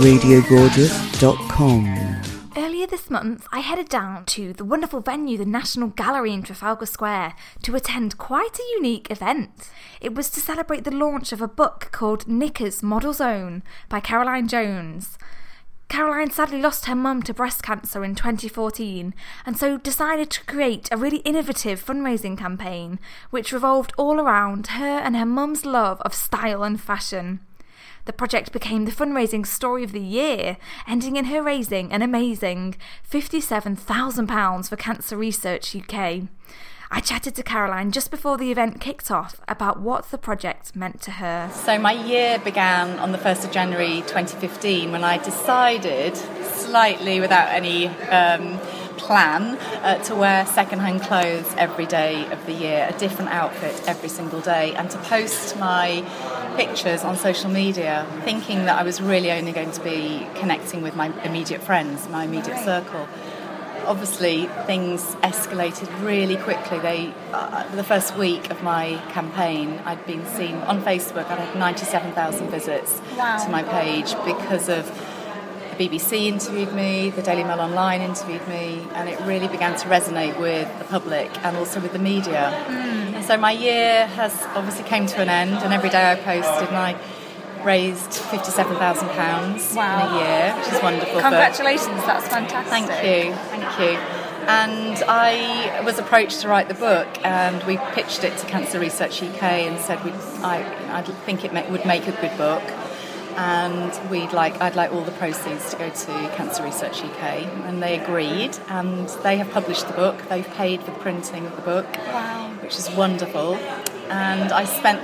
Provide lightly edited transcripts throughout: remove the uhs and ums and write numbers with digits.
radiogorgeous.com. Earlier this month, I headed down to the wonderful venue, the National Gallery in Trafalgar Square, to attend quite a unique event. It was to celebrate the launch of a book called Knickers Model Zone by Caroline Jones. Caroline sadly lost her mum to breast cancer in 2014 and so decided to create a really innovative fundraising campaign which revolved all around her and her mum's love of style and fashion. The project became the fundraising story of the year, ending in her raising an amazing £57,000 for Cancer Research UK. I chatted to Caroline just before the event kicked off about what the project meant to her. So my year began on the 1st of January 2015 when I decided, slightly without any plan, to wear second-hand clothes every day of the year, a different outfit every single day, and to post my pictures on social media, thinking that I was really only going to be connecting with my immediate friends, my immediate circle. Obviously, things escalated really quickly. The first week of my campaign, I'd been seen on Facebook. I'd had 97,000 visits to my page because of the BBC interviewed me, the Daily Mail Online interviewed me, and it really began to resonate with the public and also with the media. And so my year has obviously came to an end, and every day I posted, and I raised £57,000 in a year, which is wonderful. Congratulations, that's fantastic. Thank you. And I was approached to write the book, and we pitched it to Cancer Research UK and said I think it would make a good book, and I'd like all the proceeds to go to Cancer Research UK, and they agreed, and they have published the book. They've paid for the printing of the book, which is wonderful. And I spent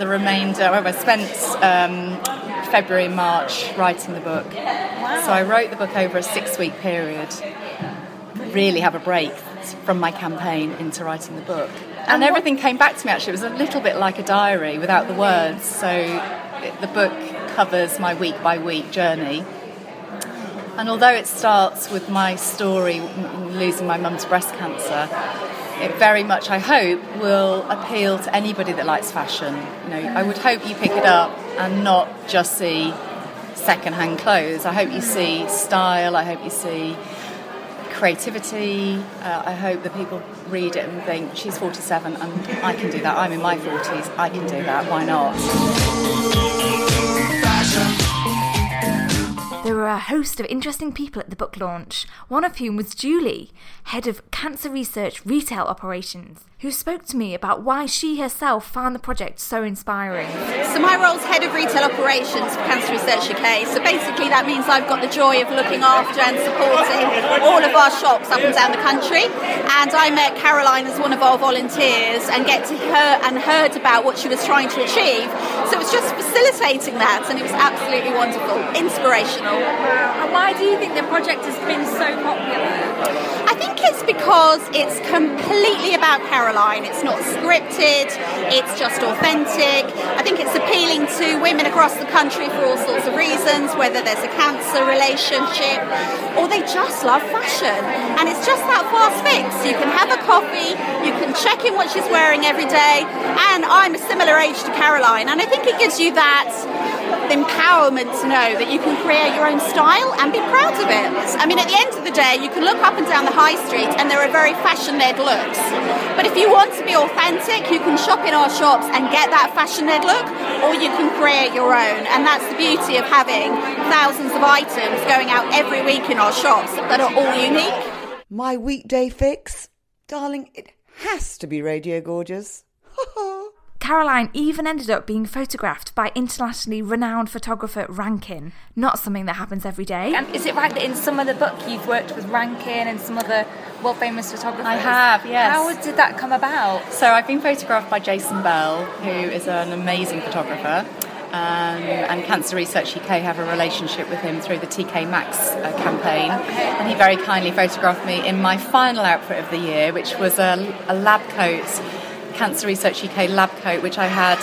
February and March writing the book. So I wrote the book over a 6-week period, really have a break from my campaign into writing the book. And everything came back to me, actually. It was a little bit like a diary without the words. So the book covers my week-by-week journey. And although it starts with my story, losing my mum to breast cancer, it very much, I hope, will appeal to anybody that likes fashion. I would hope you pick it up and not just see second-hand clothes. I hope you see style. I hope you see creativity. I hope that people read it and think, she's 47 and I can do that. I'm in my 40s. I can do that. Why not? There were a host of interesting people at the book launch, one of whom was Julie, head of Cancer Research Retail Operations, who spoke to me about why she herself found the project so inspiring. So my role's head of retail operations for Cancer Research UK. So basically that means I've got the joy of looking after and supporting all of our shops up and down the country. And I met Caroline as one of our volunteers and heard about what she was trying to achieve. So it was just facilitating that, and it was absolutely wonderful, inspirational. Wow. And why do you think the project has been so popular? I think it's because it's completely about Caroline. It's not scripted, it's just authentic. I think it's appealing to women across the country for all sorts of reasons, whether there's a cancer relationship or they just love fashion. And it's just that fast fix. You can have a coffee, you can check in what she's wearing every day, and I'm a similar age to Caroline, and I think it gives you that empowerment to know that you can create your own style and be proud of it. I mean, at the end of the day, you can look up and down the high street and there are very fashion-led looks. But if you want to be authentic, you can shop in our shops and get that fashion-led look, or you can create your own. And that's the beauty of having thousands of items going out every week in our shops that are all unique. My weekday fix? Darling, it has to be Radio Gorgeous. Caroline even ended up being photographed by internationally renowned photographer Rankin. Not something that happens every day. And is it right that in some of the book you've worked with Rankin and some other world-famous photographers? I have, yes. How did that come about? So I've been photographed by Jason Bell, who is an amazing photographer. And Cancer Research UK have a relationship with him through the TK Maxx campaign. And he very kindly photographed me in my final outfit of the year, which was a lab coat, Cancer Research UK lab coat, which I had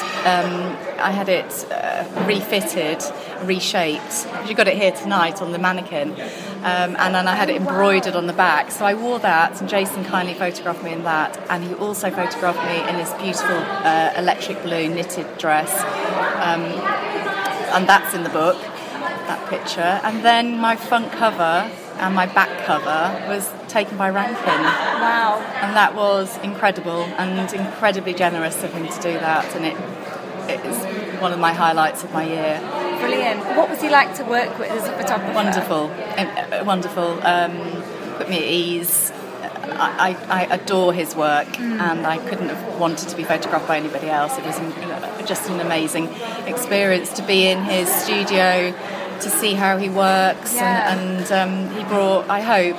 it refitted, reshaped. You got it here tonight on the mannequin, and then I had it embroidered on the back. So I wore that, and Jason kindly photographed me in that, and he also photographed me in this beautiful electric blue knitted dress, and that's in the book. that picture. And then my front cover and my back cover was taken by Rankin. Wow. And that was incredible and incredibly generous of him to do that. And it is one of my highlights of my year. Brilliant. What was he like to work with as a photographer? Wonderful. Put me at ease. I adore his work, and I couldn't have wanted to be photographed by anybody else. It was just an amazing experience to be in his studio, to see how he works, and he brought, I hope,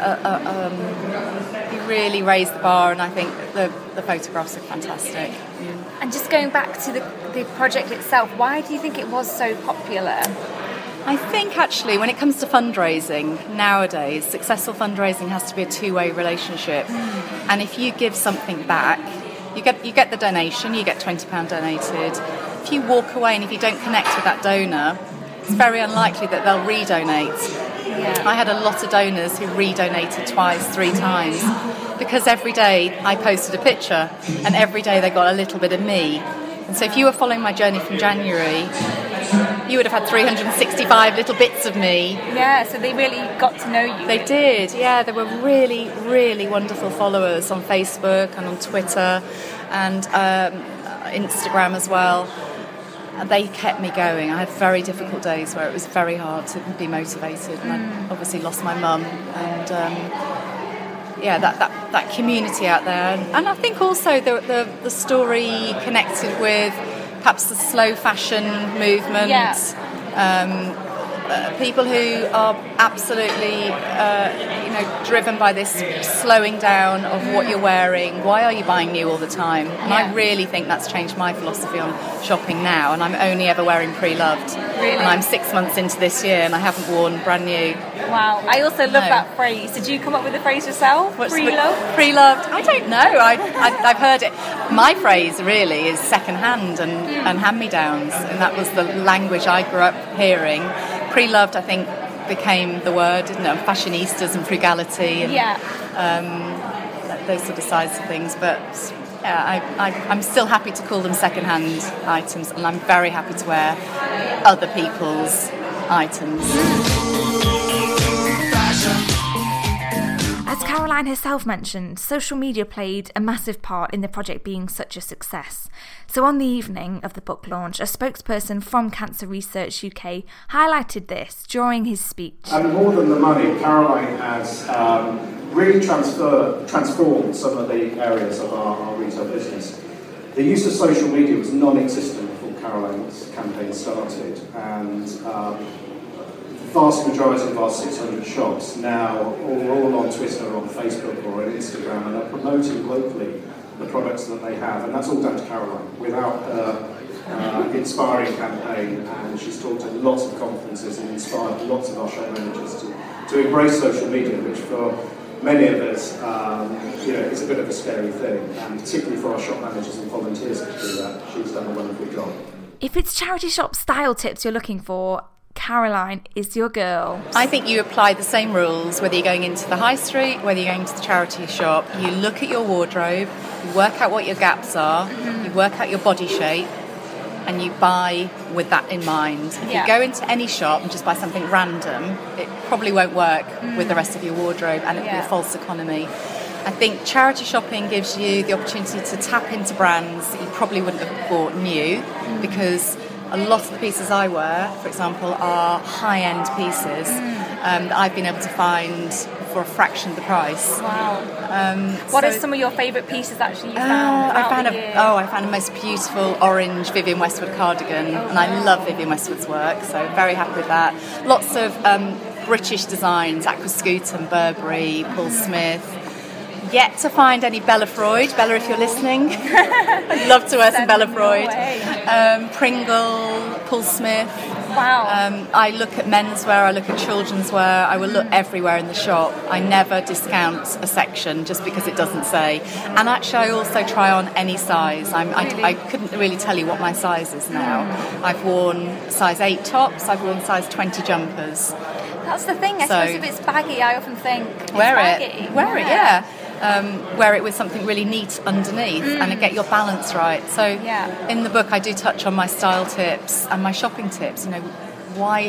he really raised the bar, and I think the photographs are fantastic. And just going back to the project itself, why do you think it was so popular? I think actually when it comes to fundraising nowadays, successful fundraising has to be a two-way relationship. And if you give something back, you get the donation, you get £20 donated. If you walk away and if you don't connect with that donor, it's very unlikely that they'll redonate. Yeah. I had a lot of donors who redonated twice, 3 times, because every day I posted a picture and every day they got a little bit of me. And so if you were following my journey from January, you would have had 365 little bits of me. Yeah, so they really got to know you. They did, yeah. They were really, really wonderful followers on Facebook and on Twitter and Instagram as well. They kept me going. I had very difficult days where it was very hard to be motivated, and I obviously lost my mum. And that community out there, and I think also the story connected with perhaps the slow fashion movement. Yeah. People who are absolutely, driven by this slowing down of what you're wearing. Why are you buying new all the time? And I really think that's changed my philosophy on shopping now. And I'm only ever wearing pre-loved. Really? And I'm 6 months into this year, and I haven't worn brand new. Wow. I also love that phrase. Did you come up with the phrase yourself? Pre-loved? Pre-loved? I don't know. I've heard it. My phrase really is second-hand and hand-me-downs, and that was the language I grew up hearing. Pre-loved, I think, became the word, didn't it? Fashionistas and frugality and those sort of sides of things. But I'm still happy to call them second-hand items, and I'm very happy to wear other people's items. As Caroline herself mentioned, social media played a massive part in the project being such a success. So on the evening of the book launch, a spokesperson from Cancer Research UK highlighted this during his speech. And more than the money, Caroline has really transformed some of the areas of our retail business. The use of social media was non-existent before Caroline's campaign started, and the vast majority of our 600 shops now are all on Twitter, or on Facebook or on Instagram, and are promoting locally the products that they have, and that's all down to Caroline. Without her inspiring campaign, and she's talked at lots of conferences and inspired lots of our shop managers to embrace social media, which for many of us, is a bit of a scary thing, and particularly for our shop managers and volunteers to do that. She's done a wonderful job. If it's charity shop style tips you're looking for, Caroline is your girl. I think you apply the same rules whether you're going into the high street, whether you're going to the charity shop. You look at your wardrobe, you work out what your gaps are, you work out your body shape, and you buy with that in mind. If you go into any shop and just buy something random, it probably won't work with the rest of your wardrobe, and it'll be a false economy. I think charity shopping gives you the opportunity to tap into brands that you probably wouldn't have bought new, because a lot of the pieces I wear, for example, are high-end pieces that I've been able to find for a fraction of the price. Wow. What are some of your favourite pieces actually you found? I found a most beautiful orange Vivienne Westwood cardigan, and I love Vivienne Westwood's work, so very happy with that. Lots of British designs, Aquascutum, Burberry, Paul Smith. Yet to find any Bella Freud. Bella, if you're listening, I'd love to wear some Bella Freud. Pringle, Paul Smith. Wow. I look at menswear, I look at children's wear, I will look everywhere in the shop. I never discount a section just because it doesn't say. And actually I also try on any size. I couldn't really tell you what my size is now. I've worn size 8 tops, I've worn size 20 jumpers. That's the thing, I suppose if it's baggy, I often think wear it, yeah. Wear it with something really neat underneath and get your balance right. So in the book I do touch on my style tips and my shopping tips. Why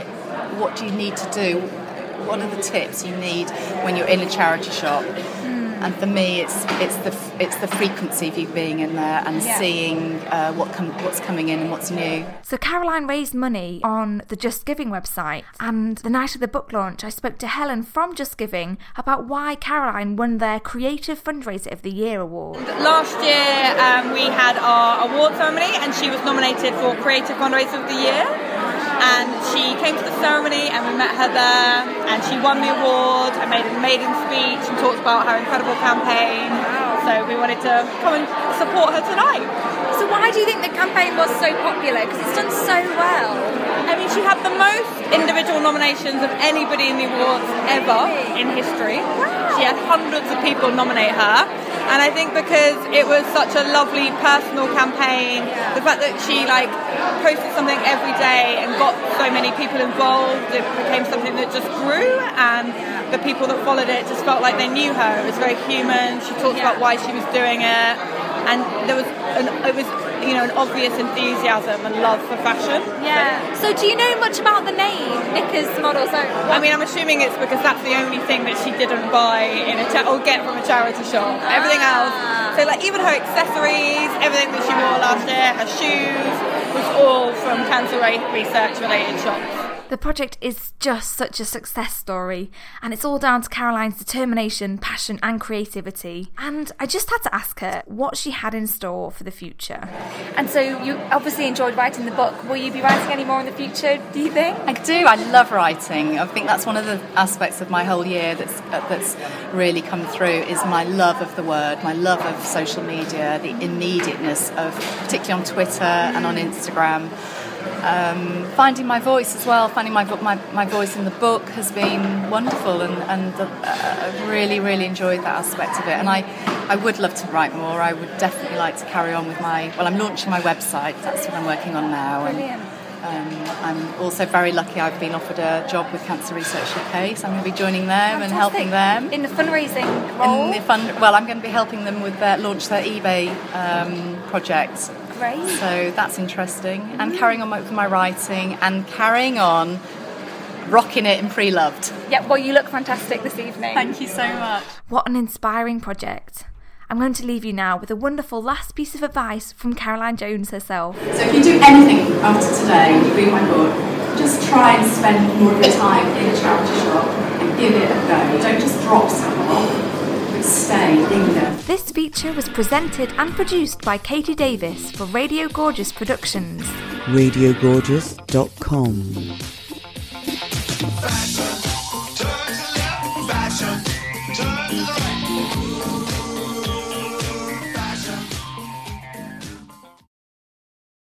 what do you need to do? What are the tips you need when you're in a charity shop? And for me, it's the frequency of you being in there and seeing what's coming in and what's new. So Caroline raised money on the Just Giving website, and the night of the book launch, I spoke to Helen from Just Giving about why Caroline won their Creative Fundraiser of the Year award. Last year, we had our award ceremony, and she was nominated for Creative Fundraiser of the Year. And she came to the ceremony and we met her there, and she won the award and made an amazing speech and talked about her incredible campaign. So we wanted to come and support her tonight. So why do you think the campaign was so popular? Because it's done so well. I mean, she had the most individual nominations of anybody in the awards ever in history. Wow. She had hundreds of people nominate her. And I think because it was such a lovely personal campaign, the fact that she posted something every day and got so many people involved, it became something that just grew, and the people that followed it just felt like they knew her. It was very human. She talked about why she was doing it, and there was an obvious enthusiasm and love for fashion. Yeah. So do you know much about the name Knickers Models? I mean, I'm assuming it's because that's the only thing that she didn't buy or get from a charity shop. Everything else, so even her accessories, everything that she wore last year, her shoes, was all from cancer research related shops. The project is just such a success story, and it's all down to Caroline's determination, passion and creativity. And I just had to ask her what she had in store for the future. And so you obviously enjoyed writing the book. Will you be writing any more in the future, do you think? I do. I love writing. I think that's one of the aspects of my whole year that's really come through, is my love of the word, my love of social media, the immediateness of, particularly on Twitter and on Instagram. Finding my voice as well, finding my voice in the book has been wonderful, and I've really, really enjoyed that aspect of it. And I would love to write more. I would definitely like to carry on with I'm launching my website. That's what I'm working on now. Brilliant. And I'm also very lucky. I've been offered a job with Cancer Research UK, so I'm going to be joining them and helping them in the fundraising role. I'm going to be helping them with launch their eBay project. Great. So that's interesting. And carrying on with my writing and carrying on rocking it in Pre-Loved. Yeah, well, you look fantastic this evening. Thank you so much. What an inspiring project. I'm going to leave you now with a wonderful last piece of advice from Caroline Jones herself. So if you do anything after today, you read my book, just try and spend more of your time in a charity shop and give it a go. Don't just drop someone off. Stay, linger. This feature was presented and produced by Katie Davis for Radio Gorgeous Productions. RadioGorgeous.com.